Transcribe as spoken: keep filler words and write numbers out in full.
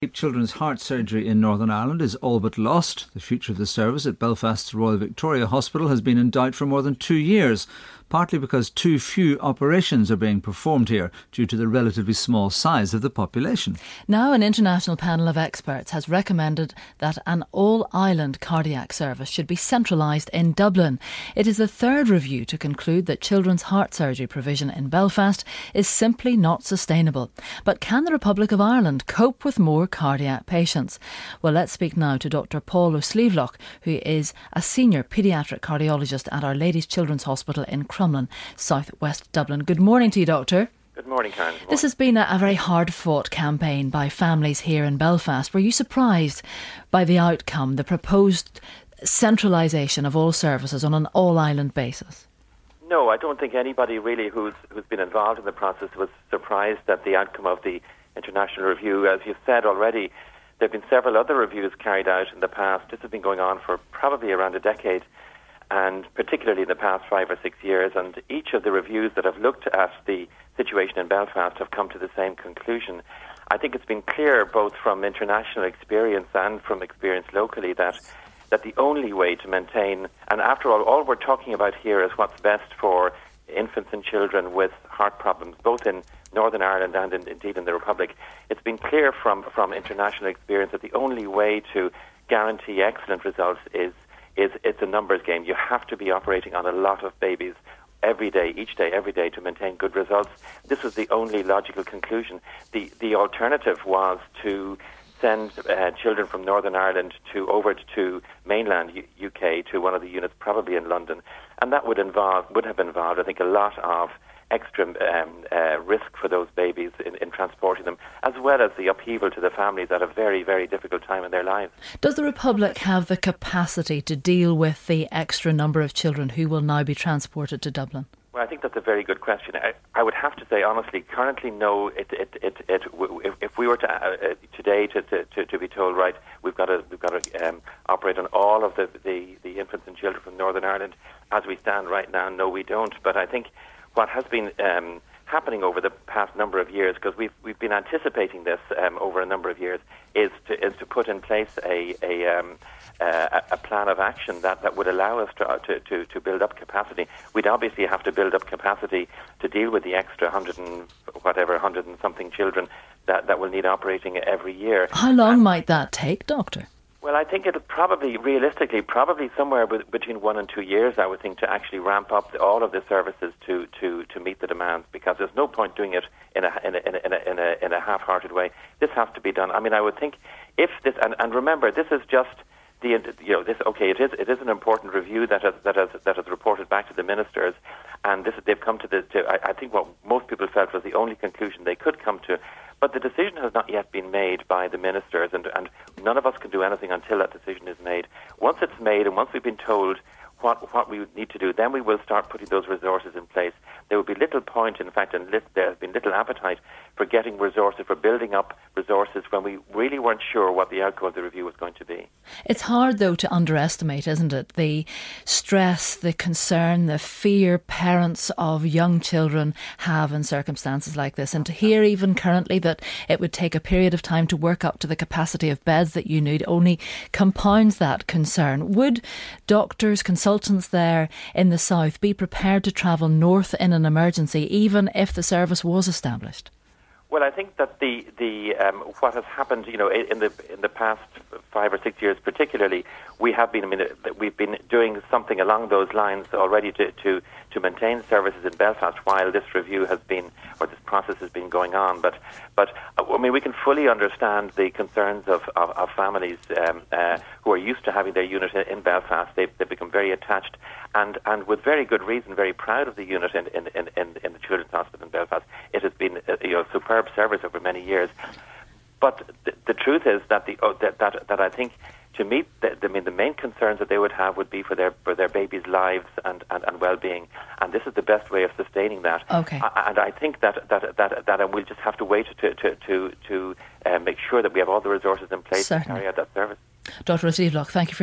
Children's heart surgery in Northern Ireland is all but lost. The future of the service at Belfast's Royal Victoria Hospital has been in doubt for more than two years, partly because too few operations are being performed here due to the relatively small size of the population. Now an international panel of experts has recommended that an all-island cardiac service should be centralised in Dublin. It is the third review to conclude that children's heart surgery provision in Belfast is simply not sustainable. But can the Republic of Ireland cope with more cardiac patients? Well, let's speak now to Doctor Paul O'Sleevlock, who is a senior paediatric cardiologist at Our Lady's Children's Hospital in Crumlin, south west Dublin. Good morning to you, Doctor. Good morning, Karen. Good morning. This has been a, a very hard-fought campaign by families here in Belfast. Were you surprised by the outcome, the proposed centralisation of all services on an all-island basis? No, I don't think anybody really who's who's been involved in the process was surprised at the outcome of the international review. As you've said already, there have been several other reviews carried out in the past. This has been going on for probably around a decade, and particularly in the past five or six years. And each of the reviews that have looked at the situation in Belfast have come to the same conclusion. I think it's been clear both from international experience and from experience locally that that the only way to maintain, and after all, all we're talking about here is what's best for infants and children with heart problems, both in Northern Ireland and in, indeed in the Republic. It's been clear from, from international experience that the only way to guarantee excellent results is, is it's a numbers game. You have to be operating on a lot of babies every day, each day, every day to maintain good results. This was the only logical conclusion. The, the alternative was to send uh, children from Northern Ireland to over to mainland U- UK to one of the units, probably in London, and that would involve would have involved, I think, a lot of extra um, uh, risk for those babies in, in transporting them, as well as the upheaval to the families at a very, very difficult time in their lives. Does the Republic have the capacity to deal with the extra number of children who will now be transported to Dublin? Well, I think that's a very good question. I, I would have to say, honestly, currently, no. It, it, it, it, if, if we were to uh, today to, to, to be told, right, we've got to we've got to um, operate on all of the, the, the infants and children from Northern Ireland as we stand right now, no, we don't. But I think what has been um, happening over the past number of years, because we've we've been anticipating this um, over a number of years, is to is to put in place a a, um, uh, a plan of action that, that would allow us to, to to to build up capacity. We'd obviously have to build up capacity to deal with the extra hundred and whatever hundred and something children that, that will need operating every year. How long and, might that take, Doctor? Well, I think it'll probably, realistically, probably somewhere be- between one and two years, I would think, to actually ramp up the, all of the services to, to, to meet the demands, because there's no point doing it in a, in a, in a, in a, in a, in a half-hearted way. This has to be done. I mean, I would think if this, and, and remember, this is just the, you know, this, okay, it is, it is an important review that has, that has, that has reported back to the ministers, and this, they've come to the, to, I, I think what most people felt was the only conclusion they could come to. But the decision has not yet been made by the ministers, and, and none of us can do anything until that decision is made. Once it's made, and once we've been told what what we need to do, then we will start putting those resources in place. There will be little point, in fact, and lit, there has been little appetite for getting resources, for building up resources when we really weren't sure what the outcome of the review was going to be. It's hard, though, to underestimate, isn't it, the stress, the concern, the fear parents of young children have in circumstances like this. And to hear even currently that it would take a period of time to work up to the capacity of beds that you need only compounds that concern. Would doctors, consultants there in the south be prepared to travel north in an emergency, even if the service was established? Well, I think that the the um, what has happened, you know, in the in the past five or six years, particularly, we have been. I mean, we've been doing something along those lines already to to, to maintain services in Belfast while this review has been, or this process has been going on. But but I mean, we can fully understand the concerns of of, of families um, uh, who are used to having their unit in Belfast. They've they've become very attached, and, and with very good reason, very proud of the unit in in in, in, in the Children's Hospital in Belfast. It has been uh, you know superb service over many years, but the, the truth is that the oh, that, that that I think to meet the, the, I mean the main concerns that they would have would be for their for their babies' lives and, and, and well-being, and this is the best way of sustaining that. Okay. I, and I think that that that that and we'll just have to wait to to to to uh, make sure that we have all the resources in place Certainly. to carry out that service. Doctor O'Sleevlock, thank you for